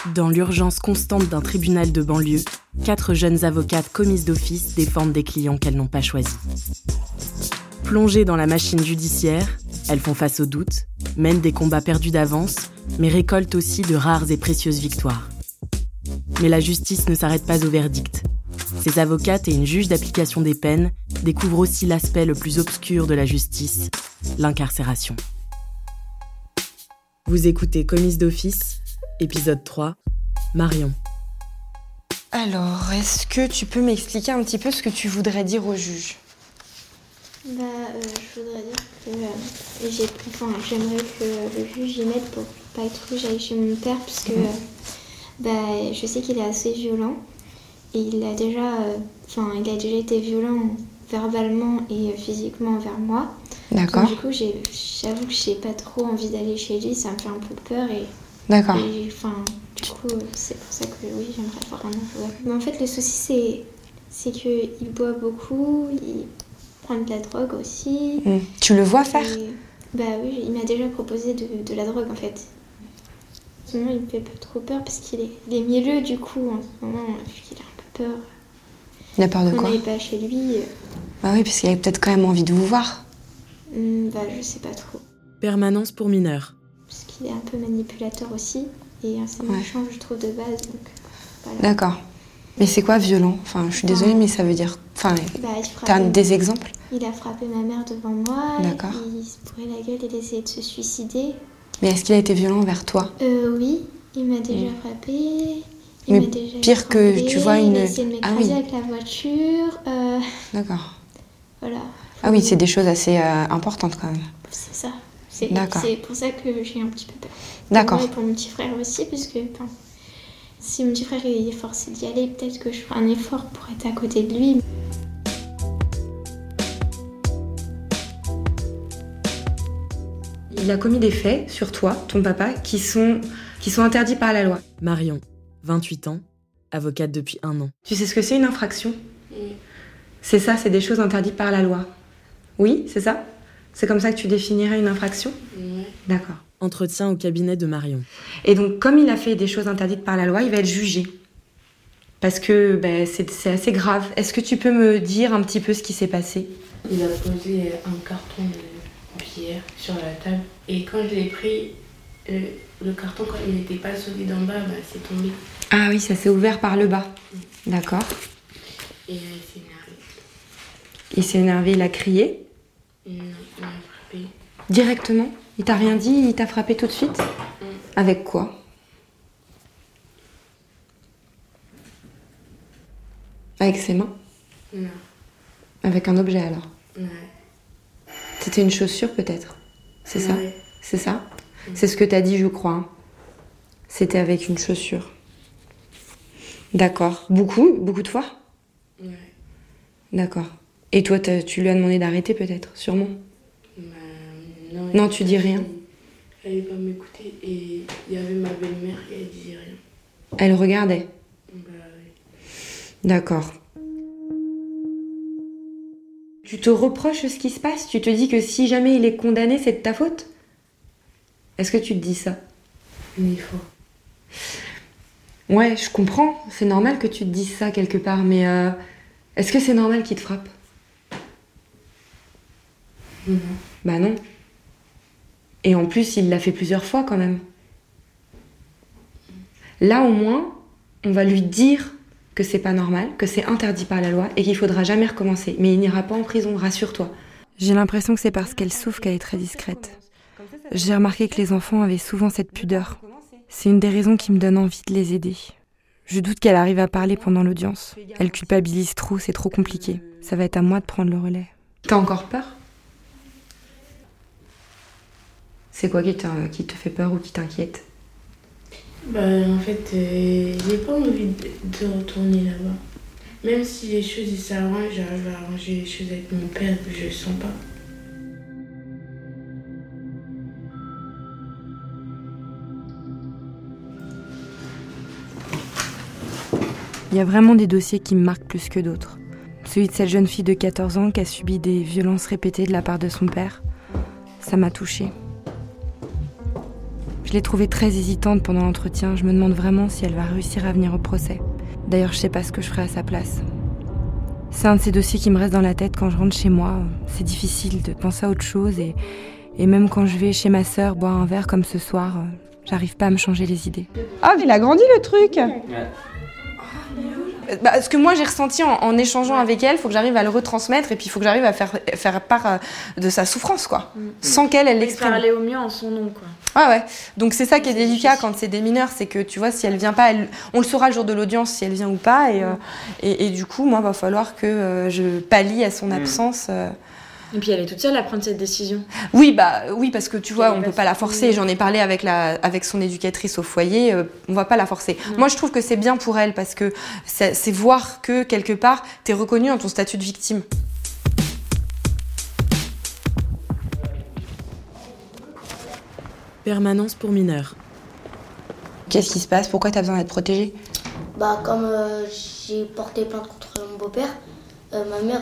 Dans l'urgence constante d'un tribunal de banlieue, 4 jeunes avocates commises d'office défendent des clients qu'elles n'ont pas choisis. Plongées dans la machine judiciaire, elles font face aux doutes, mènent des combats perdus d'avance, mais récoltent aussi de rares et précieuses victoires. Mais la justice ne s'arrête pas au verdict. Ces avocates et une juge d'application des peines découvrent aussi l'aspect le plus obscur de la justice, l'incarcération. Vous écoutez Commise d'office, épisode 3, Marion. Alors, est-ce que tu peux m'expliquer un petit peu ce que tu voudrais dire au juge ? Je voudrais dire que j'aimerais que le juge y mette pour pas être que j'aille chez mon père, parce que je sais qu'il est assez violent et il a déjà été violent verbalement et physiquement envers moi. D'accord. Donc, du coup, j'avoue que j'ai pas trop envie d'aller chez lui, ça me fait un peu peur et... D'accord. Du coup, c'est pour ça que oui, j'aimerais voir un avocat. Mais en fait, le souci, c'est qu'il boit beaucoup, il prend de la drogue aussi. Tu le vois faire ? Oui, il m'a déjà proposé de la drogue en fait. Sinon, il me fait pas trop peur parce qu'il est mielleux du coup en ce moment, vu qu'il a un peu peur. Il a peur de quoi ? On n'aille pas chez lui. Bah oui, parce qu'il avait peut-être quand même envie de vous voir. Je sais pas trop. Permanence pour mineurs. Parce qu'il est un peu manipulateur aussi et assez méchant, je trouve, de base. Donc, voilà. D'accord. Mais c'est quoi violent ? Enfin, je suis désolée, mais ça veut dire... t'as des exemples ? Il a frappé ma mère devant moi. D'accord. Il se bourrait la gueule, il essayait de se suicider. Mais est-ce qu'il a été violent envers toi ? Oui, il m'a déjà frappé. Mais pire que tu vois Il a essayé de m'écraser avec la voiture. D'accord. Voilà. Ah oui, c'est des choses assez importantes quand même. C'est ça. D'accord. C'est pour ça que j'ai un petit peu peur. D'accord. Pour moi et pour mon petit frère aussi, puisque si mon petit frère est forcé d'y aller, peut-être que je ferai un effort pour être à côté de lui. Il a commis des faits sur toi, ton papa, qui sont interdits par la loi. Marion, 28 ans, avocate depuis 1 an. Tu sais ce que c'est une infraction ? Oui. C'est ça, c'est des choses interdites par la loi. Oui, c'est ça ? C'est comme ça que tu définirais une infraction ? Oui. D'accord. Entretien au cabinet de Marion. Et donc, comme il a fait des choses interdites par la loi, il va être jugé. Parce que c'est assez grave. Est-ce que tu peux me dire un petit peu ce qui s'est passé ? Il a posé un carton de bière sur la table. Et quand je l'ai pris, le carton, quand il n'était pas solide en bas, c'est tombé. Ah oui, ça s'est ouvert par le bas. D'accord. Et il s'est énervé. Il s'est énervé, il a crié ? Non, il m'a frappé. Directement ? Il t'a rien dit ? Il t'a frappé tout de suite ? Avec quoi ? Avec ses mains ? Non. Avec un objet alors ? Ouais. C'était une chaussure peut-être ? C'est ça ? Ouais. C'est ça ? C'est ce que t'as dit, je crois. Hein. C'était avec une chaussure. D'accord. Beaucoup de fois ? Ouais. D'accord. Et toi, tu lui as demandé d'arrêter peut-être, sûrement ? Non, tu dis rien. Elle n'allait pas m'écouter et il y avait ma belle-mère et elle disait rien. Elle regardait ? Oui. D'accord. Tu te reproches ce qui se passe ? Tu te dis que si jamais il est condamné, c'est de ta faute ? Est-ce que tu te dis ça ? Une fois. Ouais, je comprends. C'est normal que tu te dises ça quelque part, mais est-ce que c'est normal qu'il te frappe ? Non. Bah non. Et en plus, il l'a fait plusieurs fois quand même. Là, au moins, on va lui dire que c'est pas normal, que c'est interdit par la loi et qu'il faudra jamais recommencer. Mais il n'ira pas en prison, rassure-toi. J'ai l'impression que c'est parce qu'elle souffre qu'elle est très discrète. J'ai remarqué que les enfants avaient souvent cette pudeur. C'est une des raisons qui me donne envie de les aider. Je doute qu'elle arrive à parler pendant l'audience. Elle culpabilise trop, c'est trop compliqué. Ça va être à moi de prendre le relais. T'as encore peur ? C'est quoi qui te fait peur ou qui t'inquiète ? En fait, j'ai pas envie de retourner là-bas. Même si les choses s'arrangent, j'arrive à arranger les choses avec mon père, je le sens pas. Il y a vraiment des dossiers qui me marquent plus que d'autres. Celui de cette jeune fille de 14 ans qui a subi des violences répétées de la part de son père, ça m'a touchée. Je l'ai trouvée très hésitante pendant l'entretien. Je me demande vraiment si elle va réussir à venir au procès. D'ailleurs, je sais pas ce que je ferai à sa place. C'est un de ces dossiers qui me reste dans la tête quand je rentre chez moi. C'est difficile de penser à autre chose et même quand je vais chez ma sœur boire un verre comme ce soir, j'arrive pas à me changer les idées. Ah, mais il a grandi le truc. Ce que moi j'ai ressenti en échangeant avec elle, il faut que j'arrive à le retransmettre et puis il faut que j'arrive à faire part de sa souffrance, quoi. Sans qu'elle l'exprime. Parler au mieux en son nom, quoi. Ouais. Donc c'est ça qui est délicat quand c'est des mineurs, c'est que tu vois, si elle vient pas, on le saura le jour de l'audience si elle vient ou pas. Et du coup, moi, va falloir que je pallie à son absence. Et puis elle est toute seule à prendre cette décision. Oui, parce que tu vois, on peut pas la forcer. J'en ai parlé avec son éducatrice au foyer. On va pas la forcer. Moi, je trouve que c'est bien pour elle parce que c'est voir que quelque part, t'es reconnue dans ton statut de victime. Permanence pour mineurs. Qu'est-ce qui se passe? Pourquoi t'as besoin d'être protégée? Comme j'ai porté plainte contre mon beau-père, ma mère,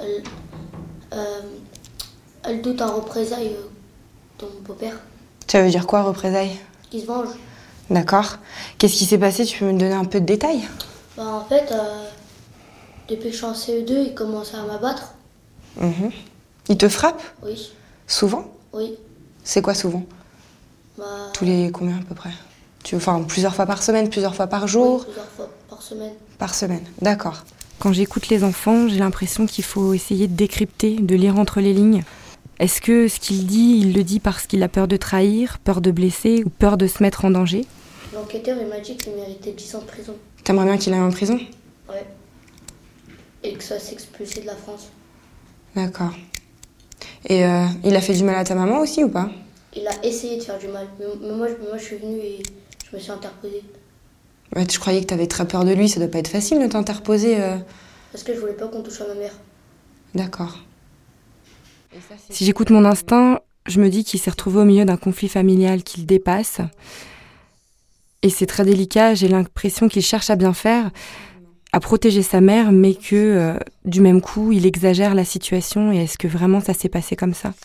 elle doute un représailles de mon beau-père. Ça veut dire quoi, représailles? Qui se venge. D'accord. Qu'est-ce qui s'est passé? Tu peux me donner un peu de détails? En fait, depuis que je suis en CE2, il commence à m'abattre. Il te frappe? Oui. Souvent? Oui. C'est quoi souvent? Tous les combien à peu près? Plusieurs fois par semaine, plusieurs fois par jour? Oui, plusieurs fois par semaine. Par semaine, d'accord. Quand j'écoute les enfants, j'ai l'impression qu'il faut essayer de décrypter, de lire entre les lignes. Est-ce que ce qu'il dit, il le dit parce qu'il a peur de trahir, peur de blesser ou peur de se mettre en danger? L'enquêteur, il m'a dit qu'il méritait 10 ans de prison. T'aimerais bien qu'il aille en prison? Ouais. Et que ça s'expulsait de la France. D'accord. Et il a fait du mal à ta maman aussi ou pas? Il a essayé de faire du mal. Mais moi, je suis venue et je me suis interposée. Ouais, je croyais que t'avais très peur de lui, ça doit pas être facile de t'interposer. Parce que je voulais pas qu'on touche à ma mère. D'accord. Si j'écoute mon instinct, je me dis qu'il s'est retrouvé au milieu d'un conflit familial qu'il dépasse. Et c'est très délicat, j'ai l'impression qu'il cherche à bien faire, à protéger sa mère, mais que du même coup, il exagère la situation. Et est-ce que vraiment ça s'est passé comme ça?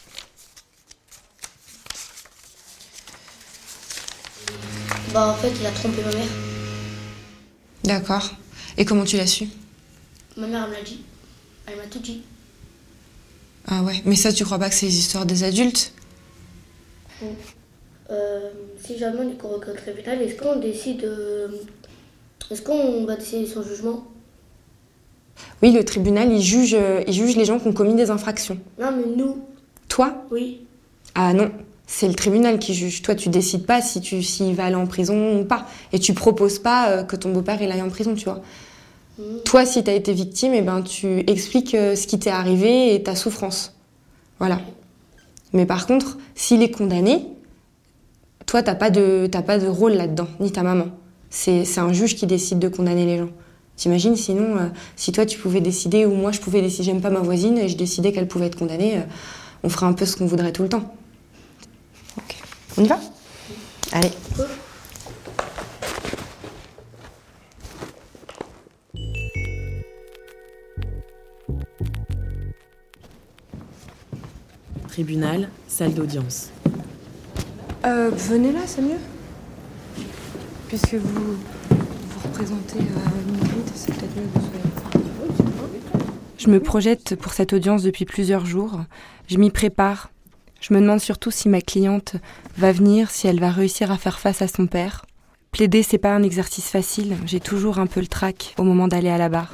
En fait, il a trompé ma mère. D'accord. Et comment tu l'as su? Ma mère, elle me l'a dit. Elle m'a tout dit. Ah ouais, mais ça, tu crois pas que c'est les histoires des adultes? Si jamais on est convoqué au tribunal, est-ce qu'on décide... Est-ce qu'on va décider son jugement? Oui, le tribunal, il juge les gens qui ont commis des infractions. Non, mais nous... Toi? Oui. Ah non, c'est le tribunal qui juge. Toi, tu décides pas s'il va aller en prison ou pas. Et tu proposes pas que ton beau-père il aille en prison, tu vois. Toi, si t'as été victime, tu expliques ce qui t'est arrivé et ta souffrance. Voilà. Mais par contre, s'il est condamné, toi, t'as pas de rôle là-dedans, ni ta maman. C'est un juge qui décide de condamner les gens. T'imagines, sinon, si toi, tu pouvais décider, ou moi, je pouvais décider, j'aime pas ma voisine, et je décidais qu'elle pouvait être condamnée, on ferait un peu ce qu'on voudrait tout le temps. Ok. On y va? Allez. Tribunal, salle d'audience. Venez là, c'est mieux. Puisque vous représentez Ingrid, c'est peut-être mieux que vous soyez. Je me projette pour cette audience depuis plusieurs jours. Je m'y prépare. Je me demande surtout si ma cliente va venir, si elle va réussir à faire face à son père. Plaider, c'est pas un exercice facile. J'ai toujours un peu le trac au moment d'aller à la barre.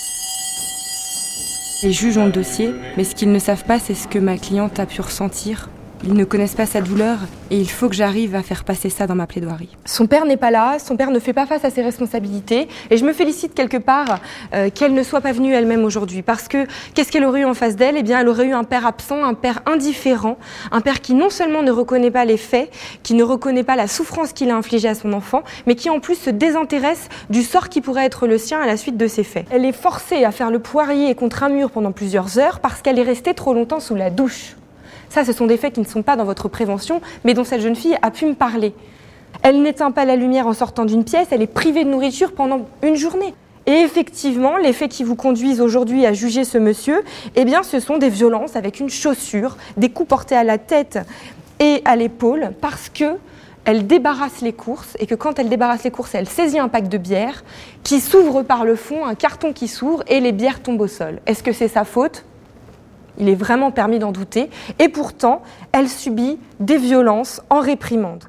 Les juges ont le dossier, mais ce qu'ils ne savent pas, c'est ce que ma cliente a pu ressentir. Ils ne connaissent pas sa douleur et il faut que j'arrive à faire passer ça dans ma plaidoirie. Son père n'est pas là, son père ne fait pas face à ses responsabilités et je me félicite quelque part qu'elle ne soit pas venue elle-même aujourd'hui parce que qu'est-ce qu'elle aurait eu en face d'elle? Eh bien, elle aurait eu un père absent, un père indifférent, un père qui non seulement ne reconnaît pas les faits, qui ne reconnaît pas la souffrance qu'il a infligée à son enfant, mais qui en plus se désintéresse du sort qui pourrait être le sien à la suite de ces faits. Elle est forcée à faire le poirier contre un mur pendant plusieurs heures parce qu'elle est restée trop longtemps sous la douche. Ça, ce sont des faits qui ne sont pas dans votre prévention, mais dont cette jeune fille a pu me parler. Elle n'éteint pas la lumière en sortant d'une pièce, elle est privée de nourriture pendant une journée. Et effectivement, les faits qui vous conduisent aujourd'hui à juger ce monsieur, eh bien, ce sont des violences avec une chaussure, des coups portés à la tête et à l'épaule, parce que elle débarrasse les courses et que quand elle débarrasse les courses, elle saisit un pack de bière qui s'ouvre par le fond, un carton qui s'ouvre et les bières tombent au sol. Est-ce que c'est sa faute ? Il est vraiment permis d'en douter. Et pourtant, elle subit des violences en réprimande.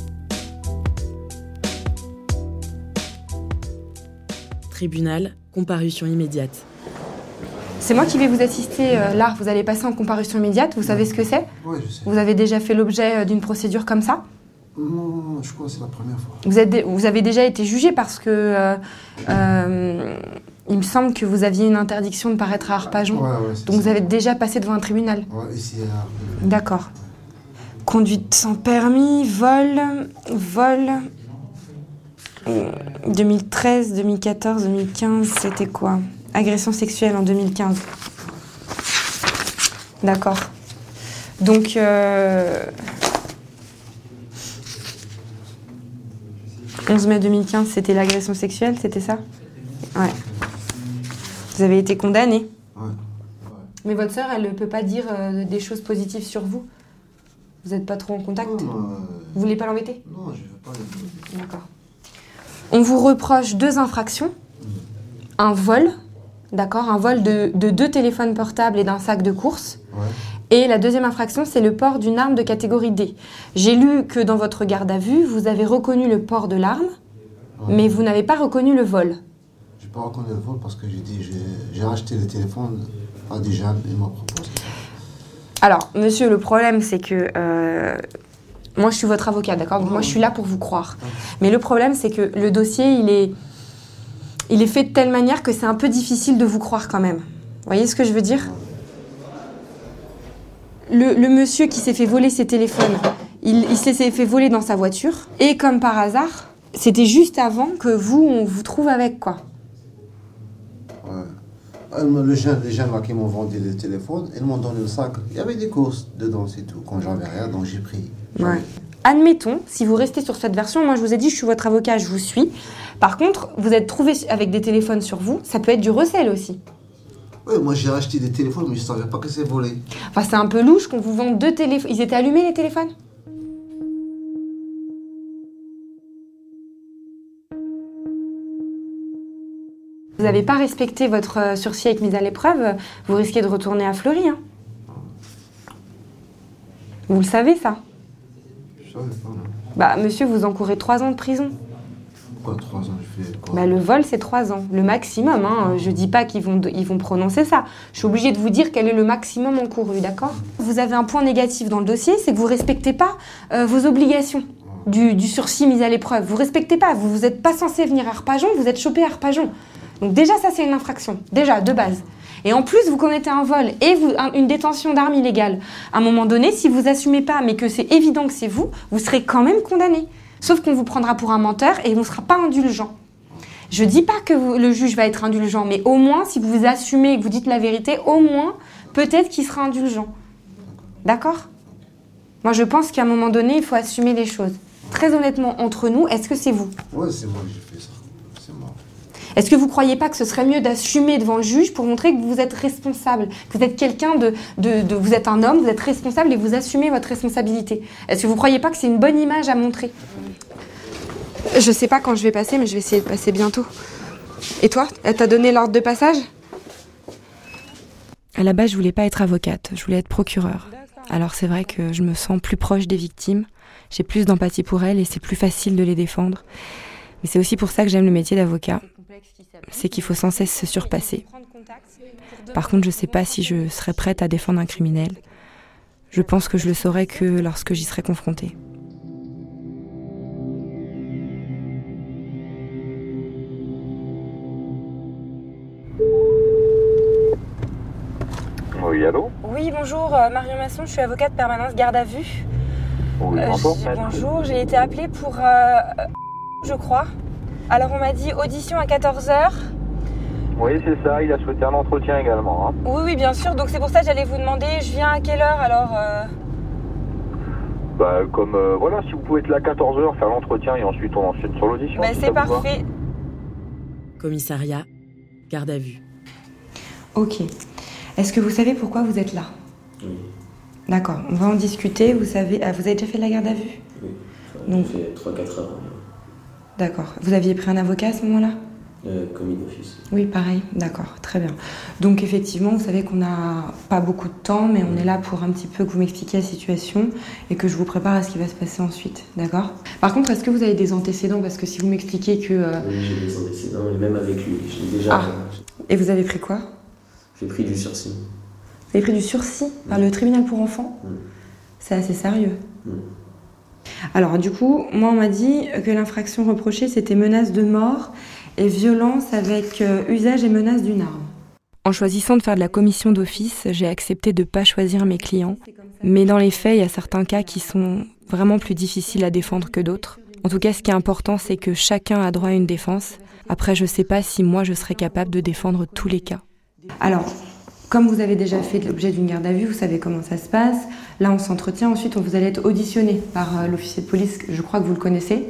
Tribunal, comparution immédiate. C'est moi qui vais vous assister là. Vous allez passer en comparution immédiate. Vous savez ce que c'est ? Oui, je sais. Vous avez déjà fait l'objet d'une procédure comme ça ? Non, je crois que c'est la première fois. Vous avez déjà été jugé parce que il me semble que vous aviez une interdiction de paraître à Arpajon. Ouais, donc vous avez déjà passé devant un tribunal. Ouais, ici à Arpajon. D'accord. Conduite sans permis, vol. 2013, 2014, 2015, c'était quoi ? Agression sexuelle en 2015. D'accord. Donc, 11 mai 2015, c'était l'agression sexuelle, c'était ça ? Ouais. Vous avez été condamné. Ouais. Mais votre sœur, elle ne peut pas dire des choses positives sur vous ? Vous n'êtes pas trop en contact ? Non, Vous voulez pas l'embêter ? non, je ne veux pas l'embêter. D'accord. On vous reproche 2 infractions. Un vol, d'accord ? Un vol de 2 téléphones portables et d'un sac de course. Ouais. Et la deuxième infraction, c'est le port d'une arme de catégorie D. J'ai lu que dans votre garde à vue, vous avez reconnu le port de l'arme, mais vous n'avez pas reconnu le vol. Je n'ai pas reconnu le vol parce que j'ai racheté le téléphone à des jeunes et m'a proposé. Alors, monsieur, le problème, c'est que... moi, je suis votre avocat, d'accord ? Donc, moi, je suis là pour vous croire. Mais le problème, c'est que le dossier, il est fait de telle manière que c'est un peu difficile de vous croire quand même. Vous voyez ce que je veux dire ? Le monsieur qui s'est fait voler ses téléphones, il s'est fait voler dans sa voiture. Et comme par hasard, c'était juste avant que on vous trouve avec, quoi. Ouais. Les jeunes là, qui m'ont vendu le téléphone, ils m'ont donné le sac. Il y avait des courses dedans, c'est tout. Quand j'avais rien, donc j'ai pris. Ouais. Admettons, si vous restez sur cette version, moi je vous ai dit, je suis votre avocat, je vous suis. Par contre, vous êtes trouvé avec des téléphones sur vous, ça peut être du recel aussi. Oui, moi j'ai acheté des téléphones, mais je ne savais pas que c'est volé. Enfin, c'est un peu louche qu'on vous vende 2 téléphones. Ils étaient allumés, les téléphones ? Vous n'avez pas respecté votre sursis avec mise à l'épreuve, vous risquez de retourner à Fleury. Hein. Vous le savez, ça ? Je savais pas, non. Bah, monsieur, vous encourez 3 ans de prison. Pourquoi 3 ans, je fais quoi ? Bah, le vol, c'est 3 ans, le maximum. Hein. Je dis pas qu'ils vont prononcer ça. Je suis obligée de vous dire quel est le maximum encouru, d'accord ? Vous avez un point négatif dans le dossier, c'est que vous respectez pas vos obligations du sursis mis à l'épreuve. Vous respectez pas, vous n'êtes pas censé venir à Arpajon, vous êtes chopé à Arpajon. Donc déjà, ça, c'est une infraction, déjà, de base. Et en plus, vous commettez un vol et une détention d'armes illégale. À un moment donné, si vous assumez pas, mais que c'est évident que c'est vous serez quand même condamné. Sauf qu'on vous prendra pour un menteur et on ne sera pas indulgent. Je dis pas que le juge va être indulgent, mais au moins, si vous assumez et que vous dites la vérité, au moins, peut-être qu'il sera indulgent. D'accord ? Moi, je pense qu'à un moment donné, il faut assumer les choses. Très honnêtement, entre nous, est-ce que c'est vous ? Ouais, c'est moi que j'ai fait ça. C'est moi. Est-ce que vous ne croyez pas que ce serait mieux d'assumer devant le juge pour montrer que vous êtes responsable, que vous êtes quelqu'un vous êtes un homme, vous êtes responsable et vous assumez votre responsabilité ? Est-ce que vous ne croyez pas que c'est une bonne image à montrer ? Je sais pas quand je vais passer, mais je vais essayer de passer bientôt. Et toi, elle t'a donné l'ordre de passage ? À la base, je voulais pas être avocate, je voulais être procureure. Alors c'est vrai que je me sens plus proche des victimes, j'ai plus d'empathie pour elles et c'est plus facile de les défendre. Mais c'est aussi pour ça que j'aime le métier d'avocat. C'est qu'il faut sans cesse se surpasser. Par contre, je sais pas si je serais prête à défendre un criminel. Je pense que je le saurais que lorsque j'y serais confrontée. Oui, allô ? Oui, bonjour, Marion Masson, je suis avocate permanence garde à vue. Oui, bonjour. Bonjour, j'ai été appelée pour, je crois. Alors on m'a dit audition à 14h. Oui, c'est ça, il a souhaité un entretien également. Hein. Oui, bien sûr, donc c'est pour ça que j'allais vous demander, je viens à quelle heure alors Bah, voilà, si vous pouvez être là à 14h, faire l'entretien et ensuite on enchaîne sur l'audition. Bah, si c'est parfait. Commissariat, garde à vue. Ok. Est-ce que vous savez pourquoi vous êtes là ? Oui. D'accord, on va en discuter. Vous avez déjà fait de la garde à vue ? Oui. Donc, j'ai fait 3-4 heures. D'accord. Vous aviez pris un avocat à ce moment-là ? Commis d'office. Oui, pareil. D'accord, très bien. Donc effectivement, vous savez qu'on n'a pas beaucoup de temps, mais on est là pour un petit peu que vous m'expliquiez la situation et que je vous prépare à ce qui va se passer ensuite. D'accord ? Par contre, est-ce que vous avez des antécédents ? Parce que si vous m'expliquez que... Oui, j'ai des antécédents, et même avec lui. Je l'ai déjà... Et vous avez pris quoi ? J'ai pris du sursis. Vous avez pris du sursis par le tribunal pour enfants ? C'est assez sérieux. Alors du coup, moi on m'a dit que l'infraction reprochée c'était menace de mort et violence avec usage et menace d'une arme. En choisissant de faire de la commission d'office, j'ai accepté de ne pas choisir mes clients. Mais dans les faits, il y a certains cas qui sont vraiment plus difficiles à défendre que d'autres. En tout cas, ce qui est important, c'est que chacun a droit à une défense. Après, je ne sais pas si moi, je serais capable de défendre tous les cas. Alors, comme vous avez déjà fait l'objet d'une garde à vue, vous savez comment ça se passe. Là, on s'entretient. Ensuite, vous allez être auditionné par l'officier de police, je crois que vous le connaissez,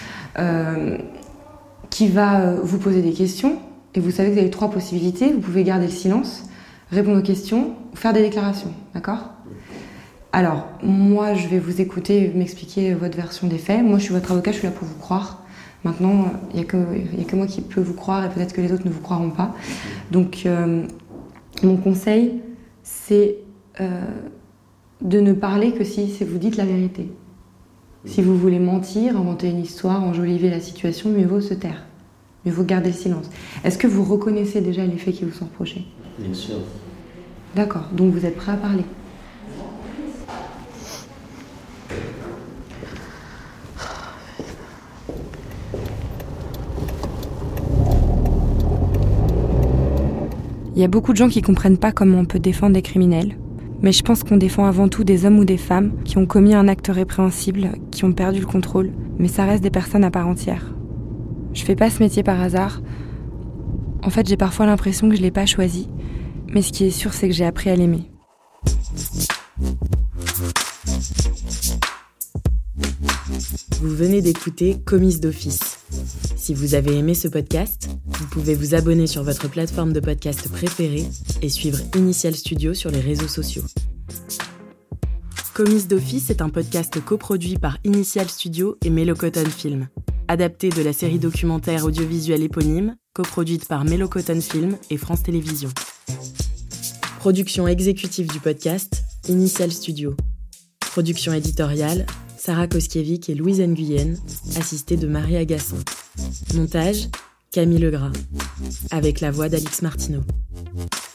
qui va vous poser des questions. Et vous savez que vous avez 3 possibilités. Vous pouvez garder le silence, répondre aux questions, ou faire des déclarations. D'accord ? Alors, moi, je vais vous écouter, m'expliquer votre version des faits. Moi, je suis votre avocat, je suis là pour vous croire. Maintenant, il n'y a que moi qui peux vous croire et peut-être que les autres ne vous croiront pas. Donc, mon conseil, c'est de ne parler que si vous dites la vérité. Si vous voulez mentir, inventer une histoire, enjoliver la situation, mieux vaut se taire. Mieux vaut garder le silence. Est-ce que vous reconnaissez déjà les faits qui vous sont reprochés ? Bien sûr. D'accord, donc vous êtes prêt à parler ? Il y a beaucoup de gens qui comprennent pas comment on peut défendre des criminels. Mais je pense qu'on défend avant tout des hommes ou des femmes qui ont commis un acte répréhensible, qui ont perdu le contrôle. Mais ça reste des personnes à part entière. Je fais pas ce métier par hasard. En fait, j'ai parfois l'impression que je l'ai pas choisi. Mais ce qui est sûr, c'est que j'ai appris à l'aimer. Vous venez d'écouter Commise d'office. Si vous avez aimé ce podcast, vous pouvez vous abonner sur votre plateforme de podcast préférée et suivre Initial Studio sur les réseaux sociaux. Commise d'office est un podcast coproduit par Initial Studio et Melocoton Film, adapté de la série documentaire audiovisuelle éponyme, coproduite par Melocoton Film et France Télévisions. Production exécutive du podcast, Initial Studio. Production éditoriale, Sarah Koskiewicz et Louise Nguyen, assistée de Marie Agasson. Montage, Camille Legras, avec la voix d'Alix Martineau.